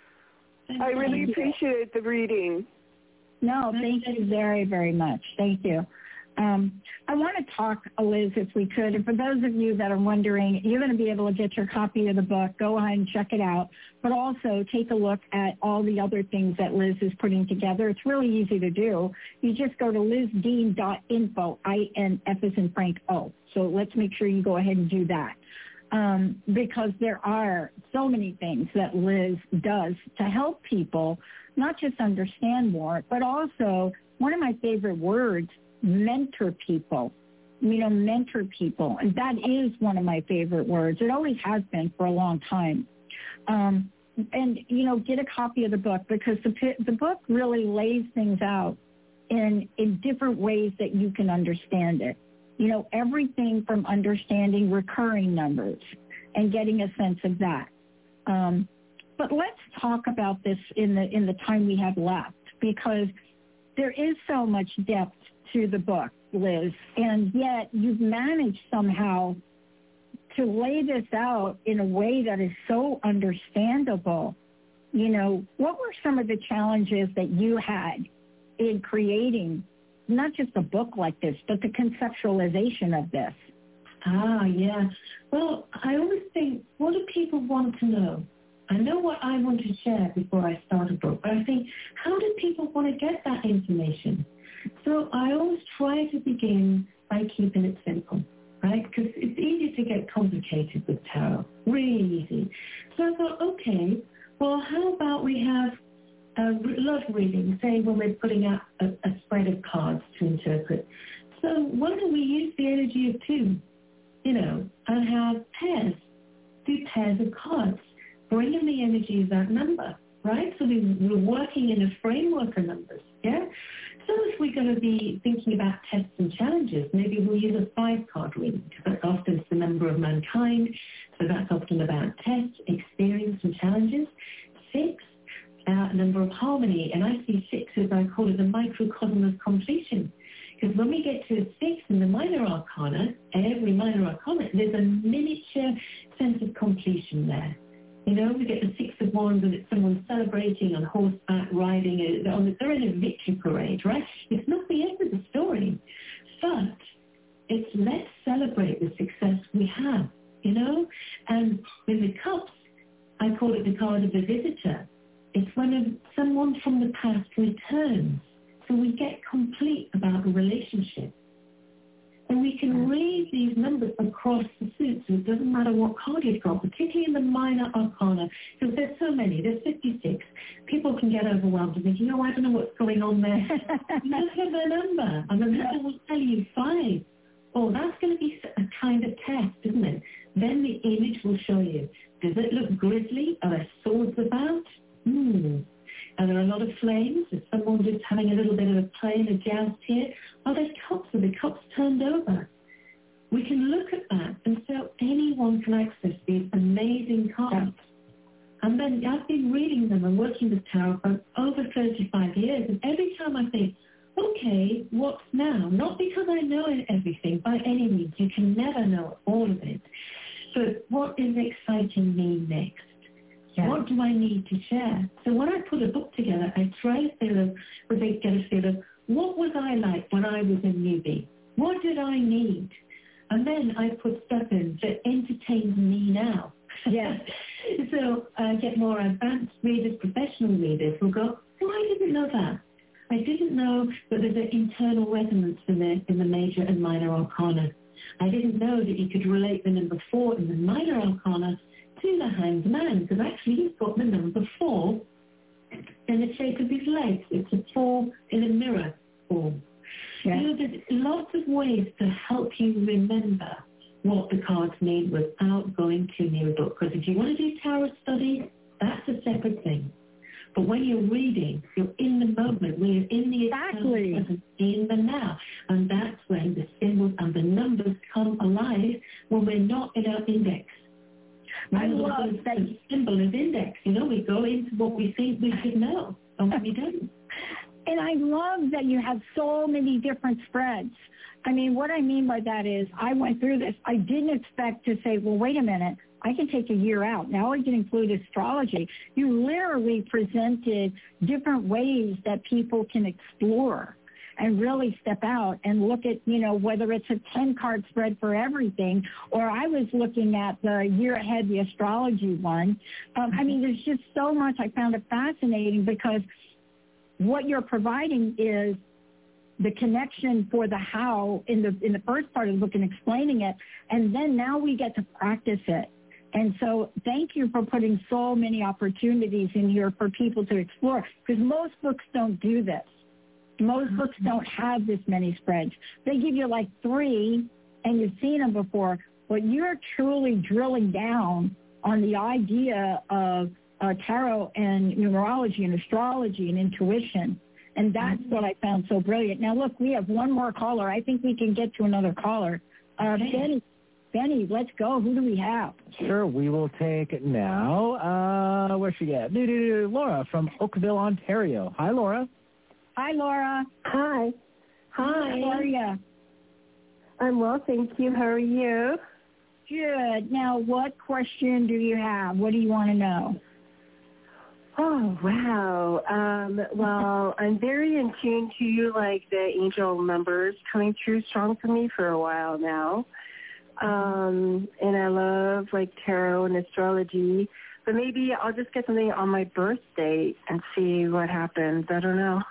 Thank I really you. appreciate the reading. No, thank you very, very much. Thank you. Um, I want to talk, Liz, if we could. And for those of you that are wondering, you're going to be able to get your copy of the book. Go ahead and check it out. But also take a look at all the other things that Liz is putting together. It's really easy to do. You just go to liz dean dot info, I N F as in Frank O. So let's make sure you go ahead and do that. Um, because there are so many things that Liz does to help people not just understand more, but also one of my favorite words, mentor people. You know, mentor people. And that is one of my favorite words. It always has been for a long time. Um, and, you know, get a copy of the book because the, the book really lays things out in, in different ways that you can understand it. You know, everything from understanding recurring numbers and getting a sense of that. Um, but let's talk about this in the in the time we have left because there is so much depth to the book, Liz, and yet you've managed somehow to lay this out in a way that is so understandable. You know, what were some of the challenges that you had in creating not just a book like this, but the conceptualization of this? Ah, yeah. Well, I always think, what do people want to know? I know what I want to share before I start a book, but I think, how do people want to get that information? So I always try to begin by keeping it simple, right? Because it's easy to get complicated with tarot, really easy. So I thought, okay, well, how about we have a love reading, say when we're putting out a, a spread of cards to interpret. So why don't we use the energy of two, you know, and have pairs, do pairs of cards, bring in the energy of that number, right? So we, we're working in a framework of numbers, yeah? So if we're going to be thinking about tests and challenges, maybe we'll use a five-card reading, because that's often it's the number of mankind, so that's often about tests, experience, and challenges. Six, uh, number of harmony, and I see six as I call it the microcosm of completion. Because when we get to six in the minor arcana, every minor arcana, there's a miniature sense of completion there. You know, we get the Six of Wands and it's someone celebrating on horseback, riding, a, on, they're in a victory parade, right? It's not the end of the story, but it's let's celebrate the success we have, you know? And with the cups, I call it the card of the visitor. It's when a, someone from the past returns. So we get complete about the relationship. And we can read these numbers across the suit, so it doesn't matter what card you've got, particularly in the minor arcana, because there's so many, there's fifty-six. People can get overwhelmed and think, you know, I don't know what's going on there. Look at the number, and the number will tell you five. Oh, that's going to be a kind of test, isn't it? Then the image will show you. Does it look grisly? Are there swords about? Hmm. Are there a lot of flames? Is someone just having a little bit of a play and a joust here? Are there cups? Are the cups turned over? We can look at that, and so anyone can access these amazing cards. And then I've been reading them and working with tarot for over thirty-five years, and every time I think, okay, what's now? Not because I know everything, by any means. You can never know all of it. But what is exciting me next? Yeah. What do I need to share? So when I put a book together, I try to feel of, or they get a feel of, what was I like when I was a newbie? What did I need? And then I put stuff in that entertains me now. Yeah. So I get more advanced readers, professional readers who go, oh, I didn't know that. I didn't know that there's an internal resonance in the, in the major and minor arcana. I didn't know that you could relate the number four in the minor arcana to the Hanged Man, because actually he's got the number four in the shape of his legs. It's a four in a mirror form. Yeah. You know, there's lots of ways to help you remember what the cards mean without going too near a book. Because if you want to do tarot study, that's a separate thing. But when you're reading, you're in the moment, we're in the exactly. present, in the now. And that's when the symbols and the numbers come alive when we're not in our index. I love that symbol is index. You know, we go into what we think we should know, and we don't. And I love that you have so many different spreads. I mean, what I mean by that is I went through this. I didn't expect to say, well, wait a minute, I can take a year out. Now I can include astrology. You literally presented different ways that people can explore and really step out and look at, you know, whether it's a ten-card spread for everything, or I was looking at the year ahead, the astrology one. Um, I mean, there's just so much. I found it fascinating because what you're providing is the connection for the how in the in the first part of the book and explaining it, and then now we get to practice it. And so thank you for putting so many opportunities in here for people to explore, because most books don't do this. Most books don't have this many spreads. They give you like three, and you've seen them before, but you're truly drilling down on the idea of uh, tarot and numerology and astrology and intuition, and that's what I found so brilliant. Now, look, we have one more caller. I think we can get to another caller. Uh, Benny, Benny, let's go. Who do we have? Sure, we will take now. Uh, where's she at? Laura from Oakville, Ontario. Hi, Laura. Hi, Laura. Hi. Hi. How are you? I'm well, thank you. How are you? Good. Now, what question do you have? What do you want to know? Oh, wow. Um, well, I'm very in tune to, like, the angel numbers coming through strong for me for a while now. Um, and I love, like, tarot and astrology. But maybe I'll just get something on my birth date and see what happens. I don't know.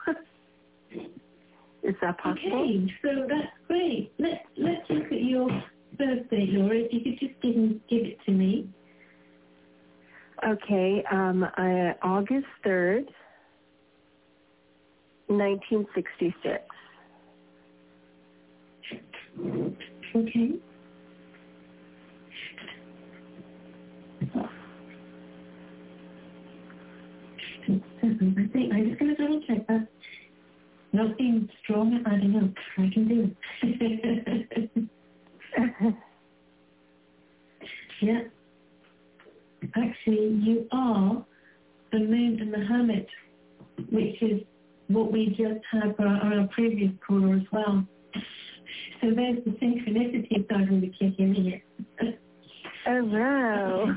Is that possible? Okay, so that's great. Let's, let's look at your birthday, Laura. If you could just give, give it to me. Okay, um, uh, August third, nineteen sixty-six. Okay. I think I'm just going to double check that. Nothing strong, I don't know. I can do it. Yeah. Actually, you are the Moon and the Hermit, which is what we just had for our, our previous caller as well. So there's the synchronicity starting to kick in here. Oh, wow.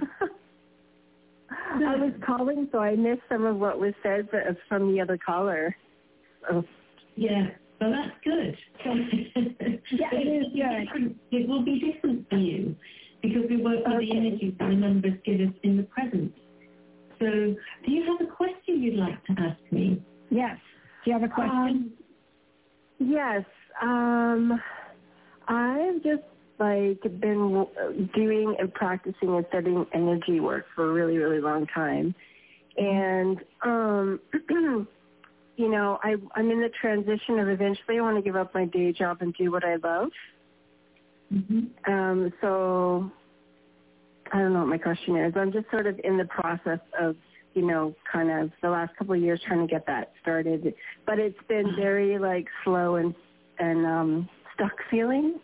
I was calling, so I missed some of what was said from the other caller. Oh. Yeah, well, that's good. Yeah, it is good. It will be different for you because we work with Okay. the energies that the numbers give us in the present. So do you have a question you'd like to ask me? Yes. Do you have a question? Um, yes. Um, I've just like been doing and practicing and studying energy work for a really, really long time. And, um, you know, I, I'm in the transition of eventually I want to give up my day job and do what I love. Mm-hmm. Um, so I don't know what my question is. I'm just sort of in the process of, you know, kind of the last couple of years trying to get that started. But it's been very, like, slow and, and um, stuck feeling.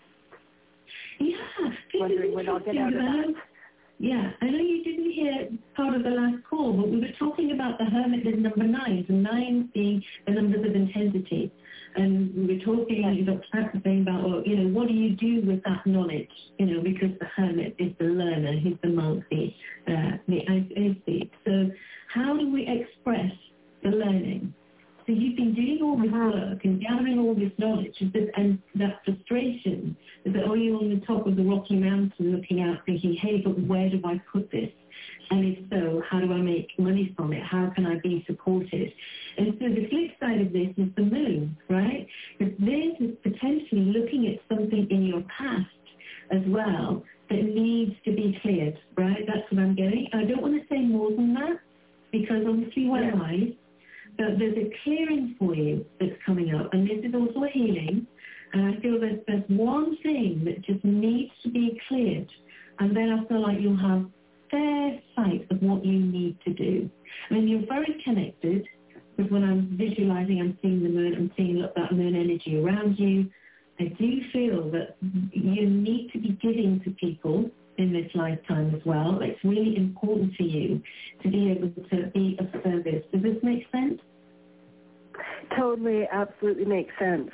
Yeah. Wondering when I'll get out of that. Yeah, I know you didn't hear part of the last call, but we were talking about the Hermit as number nine, and nine being the numbers of intensity. And we were talking, Doctor Pat was saying about, well, you know, what do you do with that knowledge? You know, because the Hermit is the learner, he's the monk, the, uh, the aesthete. So how do we express the learning? So you've been doing all this work and gathering all this knowledge, and that frustration is that, oh, you're on the top of the Rocky Mountain looking out thinking, hey, but where do I put this? And if so, how do I make money from it? How can I be supported? And so the flip side of this is the moon, right? Because this is potentially looking at something in your past as well that needs to be cleared, right? That's what I'm getting. I don't want to say more than that because obviously we're Yeah. wise. But there's a clearing for you that's coming up, and this is also a healing. And I feel that there's one thing that just needs to be cleared, and then I feel like you'll have fair sight of what you need to do. I mean, you're very connected, because when I'm visualizing, I'm seeing the moon, I'm seeing look, that moon energy around you. I do feel that you need to be giving to people in this lifetime as well. It's really important for you to be able to be of service. Does this make sense? Totally, absolutely makes sense.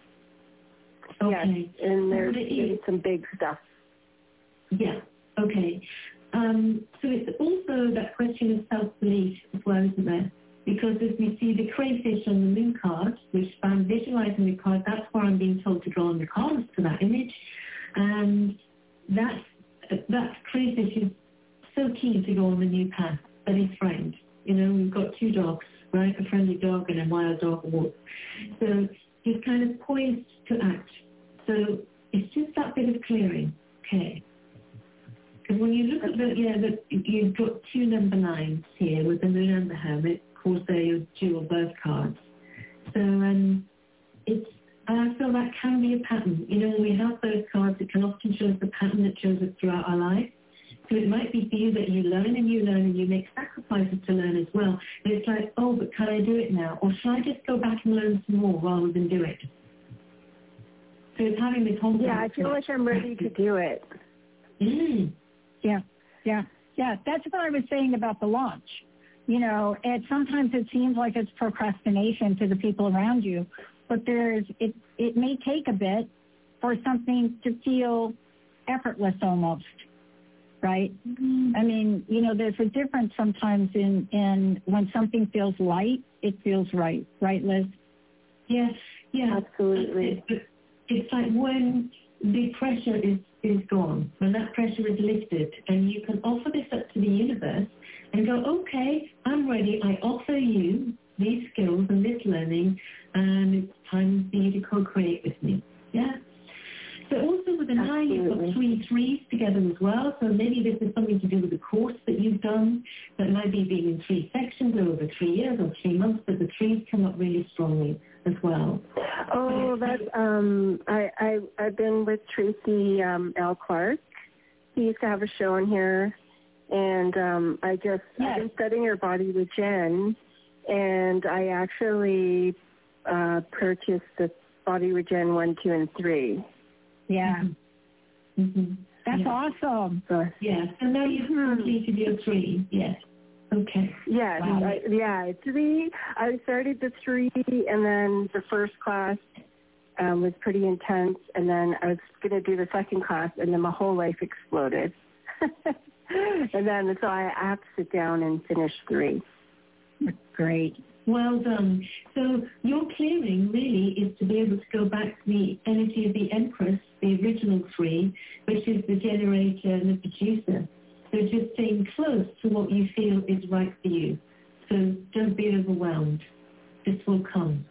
Okay. Yes, and there's maybe some big stuff. Yeah, okay. Um, so it's also that question of self-belief as well, isn't there? Because as we see the crayfish on the moon card, which I'm visualizing the card, that's where I'm being told to draw on the cards to that image. And that's that crayfish is so keen to go on the new path, but his friend. You know, we've got two dogs, right? A friendly dog and a wild dog walk. So he's kind of poised to act. So it's just that bit of clearing, okay? Because when you look at the, yeah, the, you've got two number nines here with the moon and the hermit. Of course, they're your dual birth cards. So um, it's, I feel that can be a pattern. You know, when we have those cards, it can often show us the pattern that shows us throughout our life. So it might be for you that you learn and you learn and you make sacrifices to learn as well. And it's like, oh, but can I do it now? Or should I just go back and learn some more rather than do it? So it's having the confidence. Yeah, I feel like I'm ready to do it. Mm. Yeah, yeah, yeah. That's what I was saying about the launch. You know, it sometimes it seems like it's procrastination to the people around you, but there's it. It may take a bit for something to feel effortless almost, right? Mm-hmm. I mean, you know, there's a difference sometimes in in when something feels light, it feels right, right, Liz? Yes, yeah, absolutely. It, it's like when the pressure is is gone, when that pressure is lifted, and you can offer this up to the universe and go, okay, I'm ready. I offer you these skills and this learning, and it's time for you to co-create with me. Yeah. So also with the nine, you've got three threes together as well. So maybe this is something to do with the course that you've done that might be being in three sections over three years or three months, but the threes come up really strongly as well. Oh, that's, um, I, I, I've been with Tracy um, L. Clark. He used to have a show on here, and um, I just, yes. I've been studying her body with Jen, and I actually uh, purchased the Body Regen one, two, and three. Yeah. Mm-hmm. Mm-hmm. That's yeah. awesome. So, yeah. So now you've completed your three. Yes. Okay. Yes. Wow. I, yeah. Three. I started the three, and then the first class, um, was pretty intense, and then I was going to do the second class, and then my whole life exploded. And then so I have to sit down and finish three. Great. Well done. So your clearing really is to be able to go back to the energy of the Empress, the original three, which is the generator and the producer. So just staying close to what you feel is right for you. So don't be overwhelmed. This will come.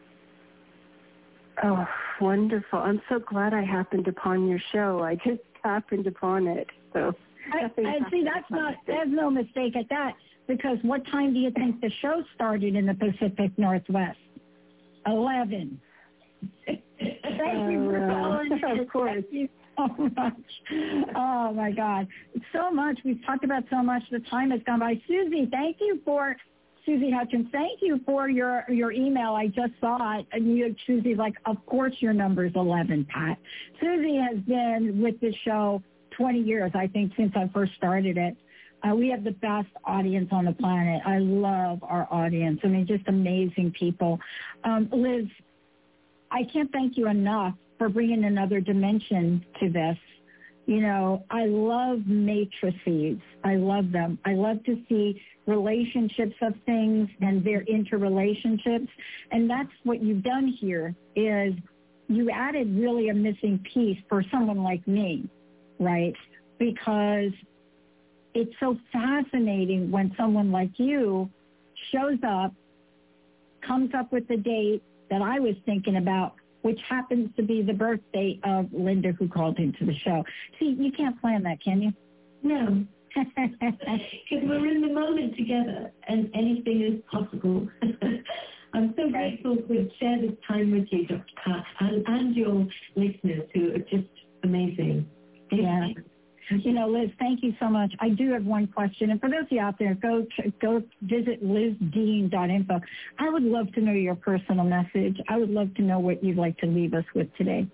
Oh, wonderful. I'm so glad I happened upon your show. I just happened upon it. So I, I see that's not, there's no mistake at that, because what time do you think the show started in the Pacific Northwest? eleven. Thank you for calling. Uh, of course. Thank you so much. Oh, my God. So much. We've talked about so much. The time has gone by. Susie, thank you for, Susie Hutchins, thank you for your, your email. I just saw it. And you, Susie's like, of course your number's eleven, Pat. Susie has been with the show twenty years, I think, since I first started it. Uh, we have the best audience on the planet. I love our audience. I mean, just amazing people. Um, Liz, I can't thank you enough for bringing another dimension to this. You know, I love matrices. I love them. I love to see relationships of things and their interrelationships. And that's what you've done here is you added really a missing piece for someone like me, right? Because it's so fascinating when someone like you shows up, comes up with the date that I was thinking about, which happens to be the birthday of Linda, who called into the show. See, you can't plan that, can you? No. Because we're in the moment together and anything is possible. I'm so grateful to share this time with you, Doctor Pat, and, and your listeners who are just amazing. Yeah. You know, Liz, thank you so much. I do have one question. And for those of you out there, go go visit liz dean dot info. I would love to know your personal message. I would love to know what you'd like to leave us with today.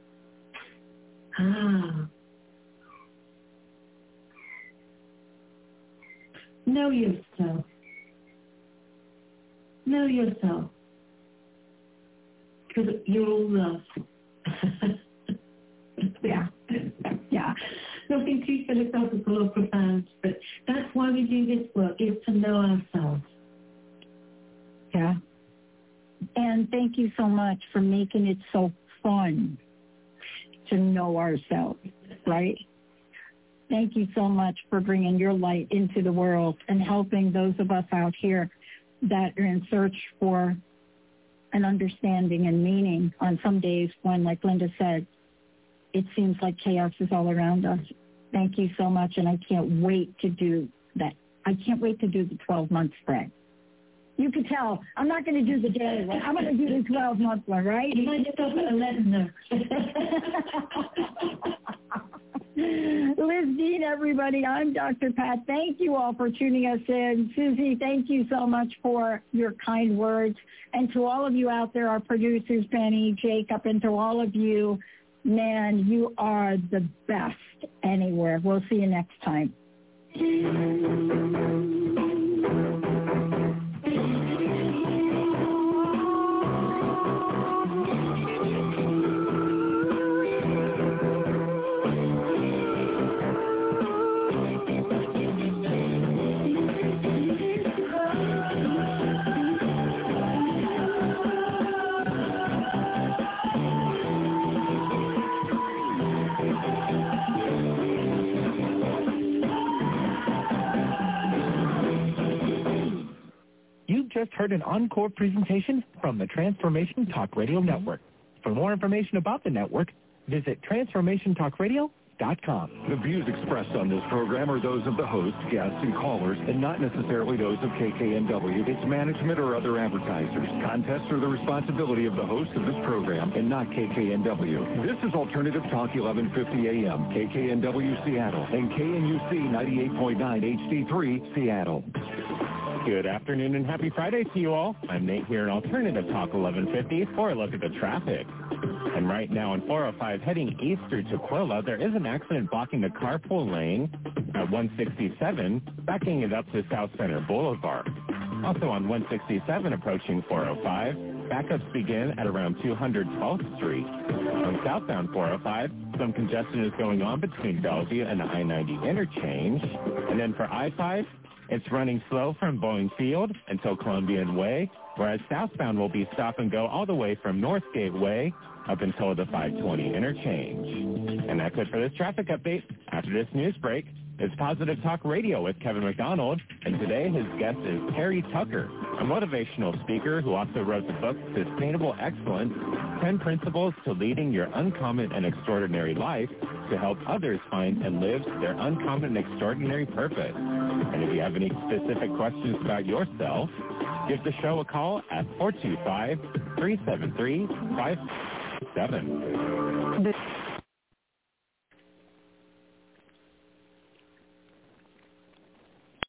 Ah. Know yourself. Know yourself. Because you're all love. Yeah. Yeah. Nothing too philosophical or profound, but that's why we do this work, is to know ourselves. Yeah. And thank you so much for making it so fun to know ourselves, right? Thank you so much for bringing your light into the world and helping those of us out here that are in search for an understanding and meaning on some days when, like Linda said, it seems like chaos is all around us. Thank you so much, and I can't wait to do that. I can't wait to do the twelve-month spread. You can tell, I'm not going to do the daily one. I'm going to do the twelve-month one, right? You might stop at eleven, Liz Dean, everybody. I'm Doctor Pat. Thank you all for tuning us in. Susie, thank you so much for your kind words. And to all of you out there, our producers, Penny, Jacob, and to all of you, man, you are the best anywhere. We'll see you next time. Just heard an encore presentation from the Transformation Talk Radio Network. For more information about the network, visit transformation talk radio dot com. The views expressed on this program are those of the host, guests, and callers, and not necessarily those of K K N W, its management, or other advertisers. Contests are the responsibility of the host of this program and not K K N W. This is Alternative Talk eleven fifty A M, K K N W Seattle, and K N U C ninety-eight point nine H D three Seattle. Good afternoon and happy Friday to you all. I'm Nate here in Alternative Talk eleven fifty for a look at the traffic. And right now on four oh five heading east through Tukwila, there is an accident blocking the carpool lane at one sixty-seven, backing it up to South Center Boulevard. Also on one sixty-seven approaching four oh five, Backups begin at around two hundred twelfth Street. On southbound four oh five, some congestion is going on between Bellevue and the I ninety interchange. And then for I five, it's running slow from Boeing Field until Columbian Way, whereas southbound will be stop and go all the way from Northgate Way up until the five twenty interchange. And that's it for this traffic update. After this news break, it's Positive Talk Radio with Kevin McDonald, and today his guest is Terry Tucker, a motivational speaker who also wrote the book Sustainable Excellence, ten Principles to Leading Your Uncommon and Extraordinary Life to help others find and live their uncommon and extraordinary purpose. And if you have any specific questions about yourself, give the show a call at four two five, three seven three, five seven.